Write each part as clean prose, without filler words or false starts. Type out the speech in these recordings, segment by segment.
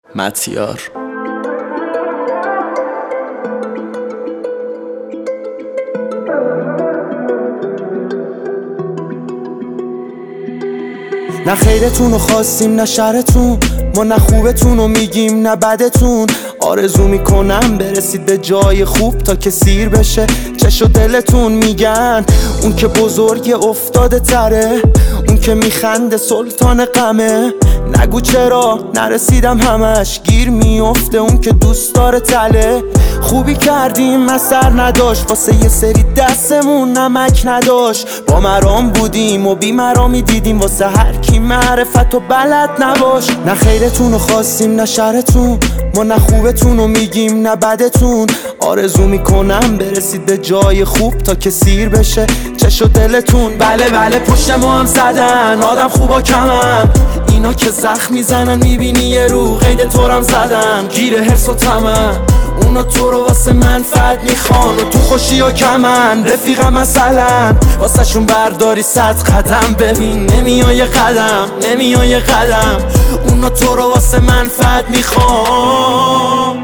متیار. نه خیرتون رو خواستیم نه شرتون، ما نه خوبتون رو میگیم نه بدتون. آرزو میکنم برسید به جای خوب تا که سیر بشه چش و دلتون. میگن اون که بزرگ افتاده تره، اون که میخنده سلطان غمه. نگو چرا نرسیدم همش، گیر میفته اون که دوست داره تله. خوبی کردیم اثر نداشت، واسه یه سری دستمون نمک نداشت. با مرام بودیم و بی مرامی دیدیم، واسه هر کی معرفت و بلد نباش. نه خیرتون رو خواستیم نه شرتون، ما نه خوبتون رو میگیم نه بدتون. آرزو میکنم برسید به جای خوب تا که سیر بشه چش و دلتون. بله بله پشت ما هم زدن آدم خوبا کمن، اینا که زخم میزنن میبینی یه رو قید طورم زدن. گیر حرص و طمع اونا تو رو واسه منفعت میخوان و تو خوشی و کمن. رفیقم مثلا واسه شون برداری 100 قدم، ببین نمیای قدم نمیای قدم. اونا تو رو واسه منفعت میخوان.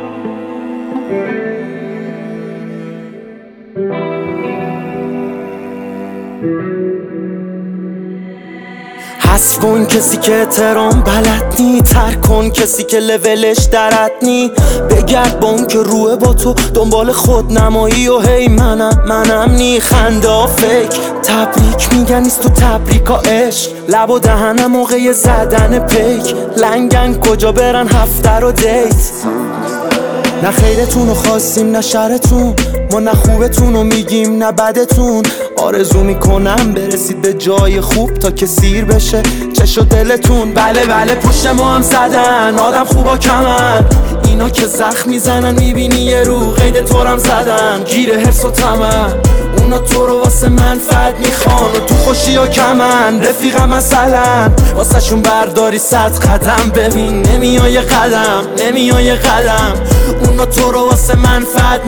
حذف کن کسی که احترام بلد نی، ترک کن کسی که لولش درد نی. بگرد با اون که روه با تو دنبال خود نمایی و هی منم نی. خنده ها فیک تبریک میگن نیست تو تبریک ها عشق. لب و دهنم موقع زدن پیک، لنگن کجا برن هفته رو دیت. نه خیرتون رو خواستیم نه شرتون، ما نه خوبتون رو میگیم نه بدتون. آرزو میکنم برسید به جای خوب تا که سیر بشه چش و دلتون. بله بله پشت ما هم زدن آدم خوبا کمن، اینا که زخم میزنن میبینی یه رو قید طورم زدن. گیر حرص و طمع اونا تو رو واسه منفعت میخوان و تو خوشی و کمن. رفیقم مثلا واسه شون برداری 100 قدم، ببین نمیای قدم نمیای قدم. اونا تو رو واسه منفعت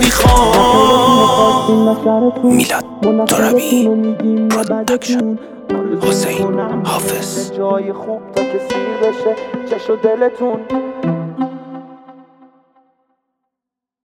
میخوان. میلاد ترابی پروداکشن، حسین حافظ. جای خوب تا که سیر بشه چش و دلتون.